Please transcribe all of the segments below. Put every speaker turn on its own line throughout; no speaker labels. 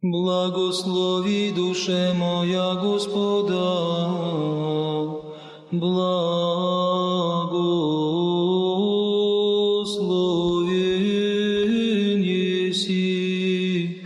Благослови, душе моя, Господа, благословен еси,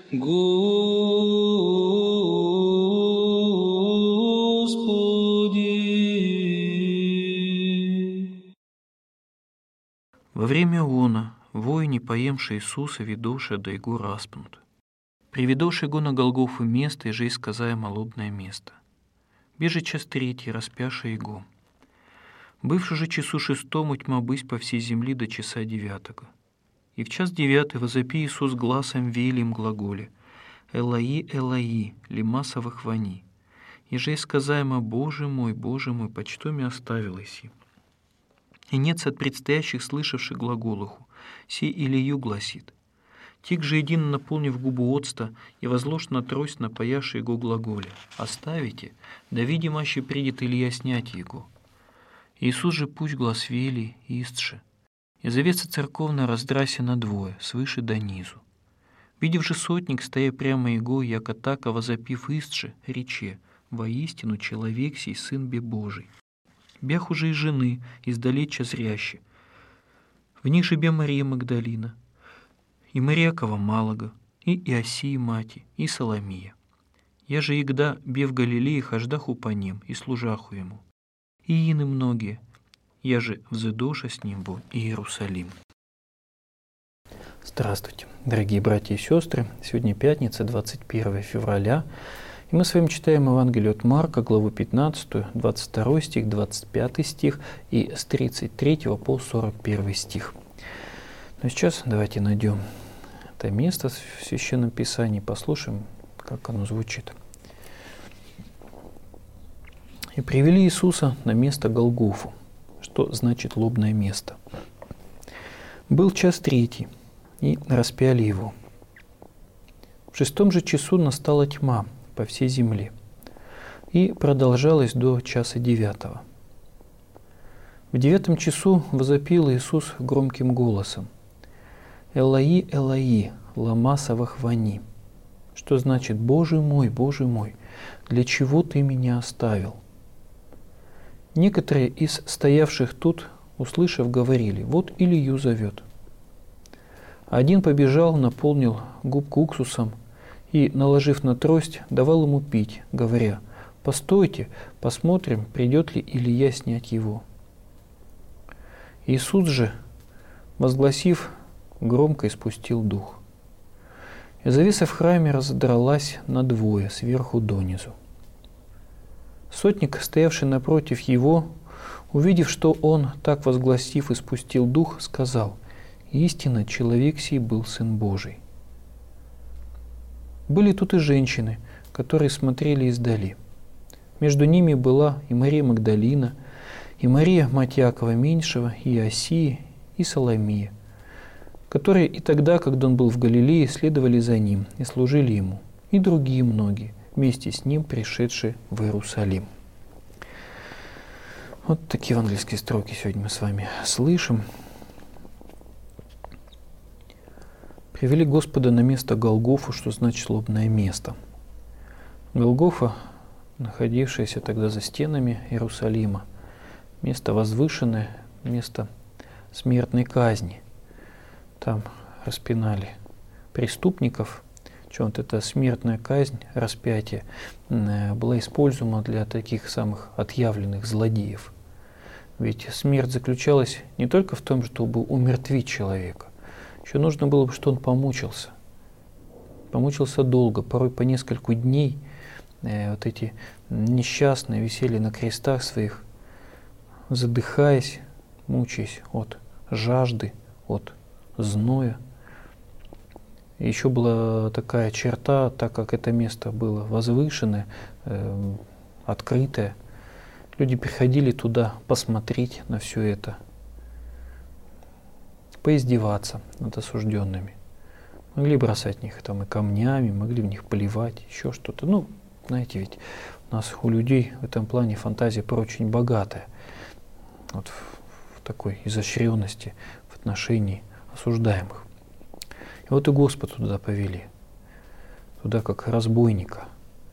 Господи.
Во время она, воини, поемши Иисуса, ведоши да его распнут. Приведоши его на Голгофу место, и же сказая молобное место. Беже час третий, распяши его. Бывши же часу шестому тьма бысь по всей земли до часа девятого. И в час девятый возопи Иисус гласом велим глаголе: «Элаи, Элаи, лема савахвани». И же сказаемо: Боже мой, почто меня оставил иси?» И нет от предстоящих слышавших глаголуху, сей Илию гласит. Тик же един, наполнив губу отста, и возложь на трость напояши его глаголе: «Оставите, да видимаще придет Илья снять его». Иисус же пусть глас вели истше, и завеса церковная раздрася на двое, свыше до низу. Видев же сотник, стоя прямо его, яко така возопив истше, рече: «Воистину человек сей сын бе Божий». Бях уже и жены, издалеча зряще. В них же бе Мария Магдалина, и Мариакова Малага, и Иосия мати, и Соломия. Я же игда бе в Галилее хождаху по ним, и служаху ему. И ины многие, я же взыдоша с ним в Иерусалим. Здравствуйте, дорогие братья и сестры. Сегодня пятница, 21 февраля, и мы с вами читаем Евангелие от Марка, главу 15, 22 стих, 25 стих и с 33 по 41 стих. Но сейчас давайте найдем это место в Священном Писании, послушаем, как оно звучит. «И привели Иисуса на место Голгофу», что значит лобное место. «Был час третий, и распяли его. В 6 же часу настала тьма по всей земле, и продолжалась до часа 9. В 9 часу возопил Иисус громким голосом: «Элаи, Элаи, лама савахвани», что значит: Боже мой, для чего ты меня оставил?» Некоторые из стоявших тут, услышав, говорили: «Вот Илью зовет». Один побежал, наполнил губку уксусом и, наложив на трость, давал ему пить, говоря: «Постойте, посмотрим, придет ли Илия снять его». Иисус же, возгласив, громко испустил дух. И завеса в храме разодралась надвое, сверху донизу. Сотник, стоявший напротив его, увидев, что он, так возгласив, испустил дух, сказал: «Истинно, человек сей был Сын Божий». Были тут и женщины, которые смотрели издали. Между ними была и Мария Магдалина, и Мария, мать Иакова Меньшего, и Иосия, и Соломия, которые и тогда, когда он был в Галилее, следовали за ним и служили ему, и другие многие, вместе с ним пришедшие в Иерусалим. Вот такие евангельские строки сегодня мы с вами слышим. Привели Господа на место Голгофу, что значит лобное место. Голгофа, находившаяся тогда за стенами Иерусалима, место возвышенное, место смертной казни. Там распинали преступников. Причем вот эта смертная казнь, распятие, была использована для таких самых отъявленных злодеев. Ведь смерть заключалась не только в том, чтобы умертвить человека. Еще нужно было бы, чтобы он помучился. Помучился долго, порой по несколько дней. Вот эти несчастные висели на крестах своих, задыхаясь, мучаясь от жажды, от зноя. И еще была такая черта, так как это место было возвышенное, открытое, люди приходили туда посмотреть на все это, поиздеваться над осужденными. Могли бросать в них там и камнями, могли в них поливать, еще что-то. Ну, знаете, ведь у нас у людей в этом плане фантазия очень богатая. Вот в такой изощренности в отношении осуждаемых. И вот и Господа туда повели. туда как разбойника.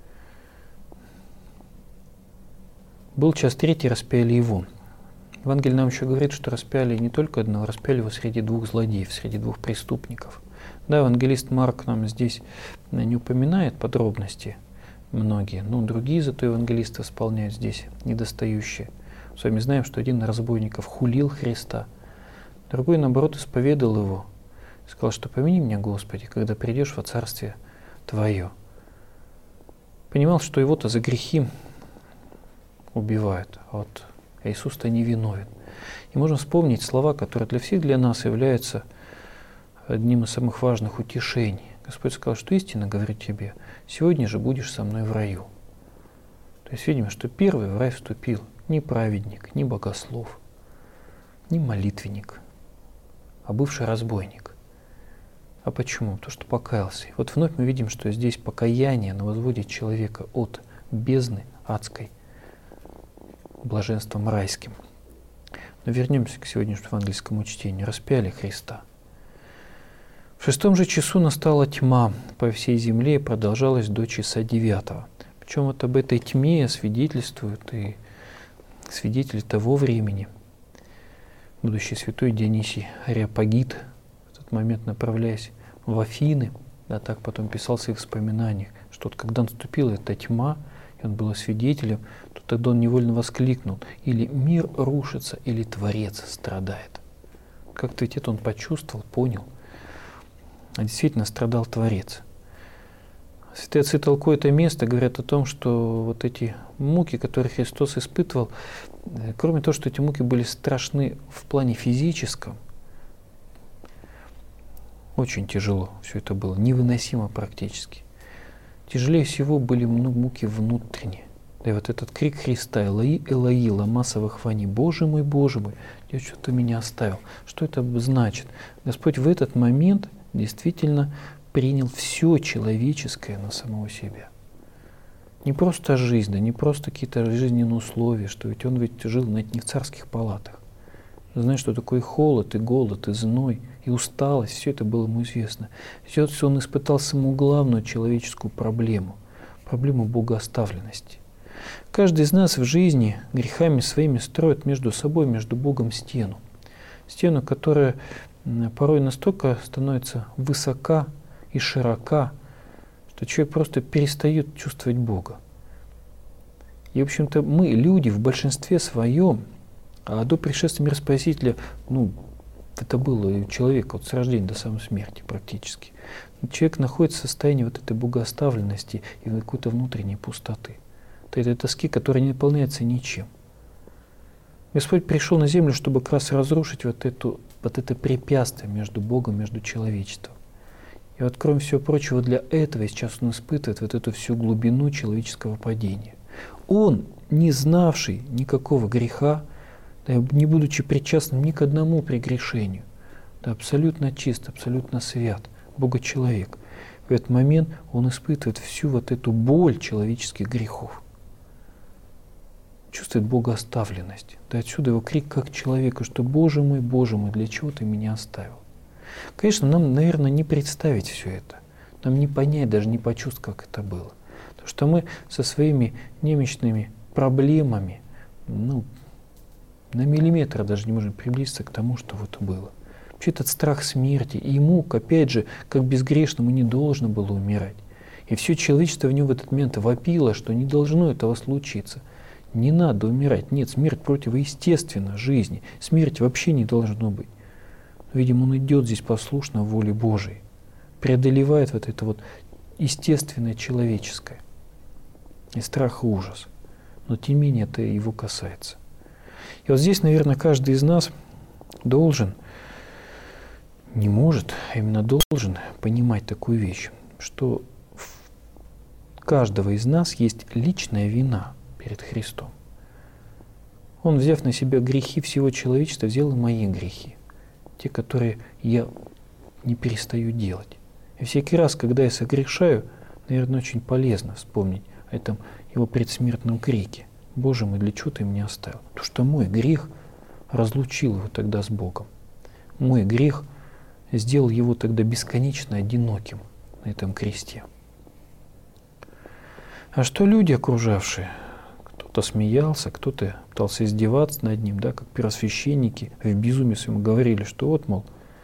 Был час третий, распяли его. Евангелие нам еще говорит, что распяли не только одного, распяли его среди двух злодеев, среди двух преступников. Да, евангелист Марк нам здесь не упоминает подробности многие, но другие зато евангелисты исполняют здесь недостающие. С вами знаем, что один из разбойников хулил Христа, другой, наоборот, исповедал его. Сказал, что помяни меня, Господи, когда придешь во Царствие Твое. Понимал, что его-то за грехи убивают, а вот Иисус-то не виновен. И можно вспомнить слова, которые для всех для нас являются одним из самых важных утешений. Господь сказал, что истинно говорю тебе, сегодня же будешь со мной в раю. То есть видимо, что первый в рай вступил не праведник, не богослов, не молитвенник, а бывший разбойник. А почему? Потому что покаялся. И вот вновь мы видим, что здесь покаяние, оно возводит человека от бездны адской блаженством райским. Но вернемся к сегодняшнему евангельскому чтению. Распяли Христа. В 6 же часу настала тьма по всей земле и продолжалась до часа 9. Причем вот об этой тьме свидетельствуют и свидетели того времени. Будущий святой Дионисий Ареопагит, в этот момент направляясь в Афины, да, так потом писал в своих воспоминаниях, что вот когда наступила эта тьма, и он был свидетелем, то тогда он невольно воскликнул: или мир рушится, или Творец страдает. Как-то ведь это он почувствовал, понял. А действительно страдал Творец. Святые отцы толкуют это место, говорят о том, что вот эти муки, которые Христос испытывал, кроме того, что эти муки были страшны в плане физическом, очень тяжело все это было, невыносимо практически. Тяжелее всего были муки внутренние. Да и вот этот крик Христа: «Элои, Элои, лама савахвани, Боже мой, где что-то меня оставил». Что это значит? Господь в этот момент действительно принял все человеческое на самого себя. Не просто жизнь, да не просто какие-то жизненные условия, что ведь он жил не в царских палатах. Знаешь, что такое и холод, и голод, и зной, и усталость, все это было ему известно. Все он испытал самую главную человеческую проблему богооставленности. Каждый из нас в жизни грехами своими строит между собой, между Богом стену. Стену, которая порой настолько становится высока и широка, что человек просто перестает чувствовать Бога. И, в общем-то, мы, люди, в большинстве своем, а до пришествия мира Спасителя, это было человек от с рождения до самой смерти практически. Человек находится в состоянии вот этой богооставленности и какой-то внутренней пустоты. Этой тоски, которая не наполняется ничем. Господь пришел на землю, чтобы как раз разрушить вот это препятствие между Богом, между человечеством. И вот, кроме всего прочего, для этого сейчас он испытывает вот эту всю глубину человеческого падения. Он, не знавший никакого греха, да, не будучи причастным ни к одному прегрешению, да, абсолютно чист, абсолютно свят, Бога-человек, в этот момент он испытывает всю вот эту боль человеческих грехов. Чувствует богооставленность. Да, отсюда его крик как человека, что Боже мой, для чего ты меня оставил? Конечно, нам, наверное, не представить все это. Нам не понять, даже не почувствовать, как это было. Потому что мы со своими немощными проблемами, на миллиметр даже не можем приблизиться к тому, что вот было. Вообще этот страх смерти и мук, опять же, как безгрешному не должно было умирать. И все человечество в нем в этот момент вопило, что не должно этого случиться. Не надо умирать. Нет, смерть противоестественна жизни. Смерти вообще не должно быть. Видимо, он идет здесь послушно воле Божией, преодолевает вот это вот естественное человеческое. И страх, и ужас. Но тем не менее это его касается. И вот здесь, наверное, каждый из нас должен, не может, а именно должен понимать такую вещь, что у каждого из нас есть личная вина перед Христом. Он, взяв на себя грехи всего человечества, взял и мои грехи, те, которые я не перестаю делать. И всякий раз, когда я согрешаю, наверное, очень полезно вспомнить о этом его предсмертном крике: «Боже мой, для чего ты меня оставил?» Потому что мой грех разлучил его тогда с Богом. Мой грех сделал его тогда бесконечно одиноким на этом кресте. А что люди, окружавшие? Кто-то смеялся, кто-то пытался издеваться над ним, да, как первосвященники в безумии своем говорили, что вот, мол,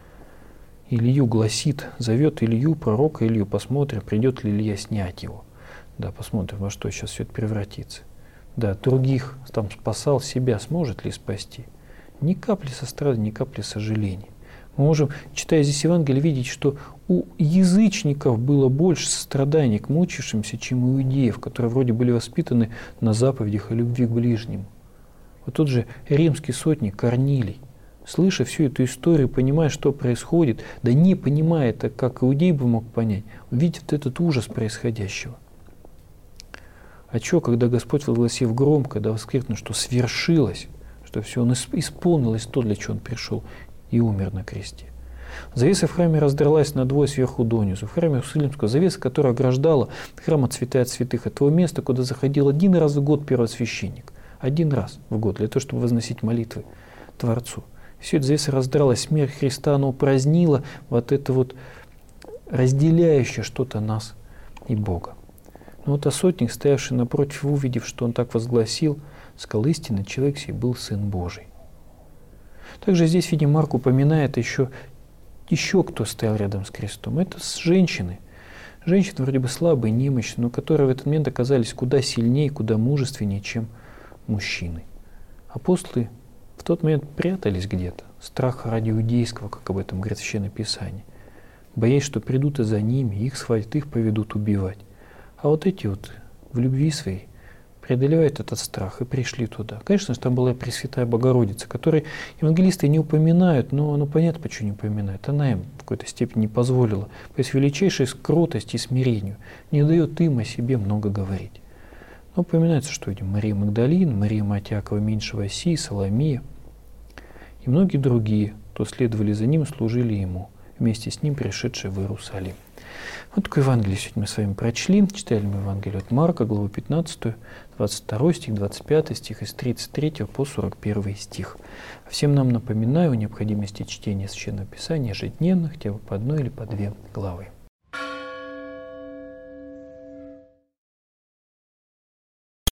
Илью гласит, зовет Илью, пророка Илью, посмотрим, придет ли Илья снять его. Да, посмотрим, во что сейчас все это превратится. Да, других там спасал, себя сможет ли спасти? Ни капли сострадания, ни капли сожаления. Мы можем, читая здесь Евангелие, видеть, что у язычников было больше сострадания к мучившимся, чем у иудеев, которые вроде были воспитаны на заповедях о любви к ближнему. Вот тот же римский сотник Корнилий, слыша всю эту историю, понимая, что происходит, да не понимая это, как иудей бы мог понять, видит этот ужас происходящего. А что, когда Господь, возгласив громко, да воскликнул, что свершилось, что все, он исполнилось то, для чего он пришел и умер на кресте. Завеса в храме раздралась надвое сверху донизу. В храме Иерусалимского завеса, которая ограждала храм от святая святых, от того места, куда заходил один раз в год первосвященник. Один раз в год, для того, чтобы возносить молитвы Творцу. Все это завеса раздралась, смерть Христа, она упразднила вот это вот разделяющее что-то нас и Бога. Но вот сотник, стоявший напротив, увидев, что он так возгласил, сказал: истинно, человек сей был Сын Божий. Также здесь, видим, Марк упоминает еще кто стоял рядом с крестом. Это женщины. Женщины вроде бы слабые, немощные, но которые в этот момент оказались куда сильнее, куда мужественнее, чем мужчины. Апостолы в тот момент прятались где-то. Страх ради иудейского, как об этом говорит Священное Писание. Боясь, что придут и за ними, их схватят, их поведут убивать. А вот эти вот в любви своей преодолевают этот страх и пришли туда. Конечно, там была Пресвятая Богородица, которой евангелисты не упоминают, но понятно, почему не упоминают. Она им в какой-то степени не позволила. То есть величайшей кротости и смирению не дает им о себе много говорить. Но упоминается, что видим, Мария Магдалина, Мария Мать Иакова Меньшего Осии, Соломия и многие другие, кто следовали за ним, служили ему, вместе с ним пришедшие в Иерусалим. Вот такое Евангелие сегодня мы с вами прочли. Читали мы Евангелие от Марка, главу 15, 22 стих, 25 стих, из 33 по 41 стих. Всем нам напоминаю о необходимости чтения Священного Писания ежедневно, хотя бы по одной или по две главы.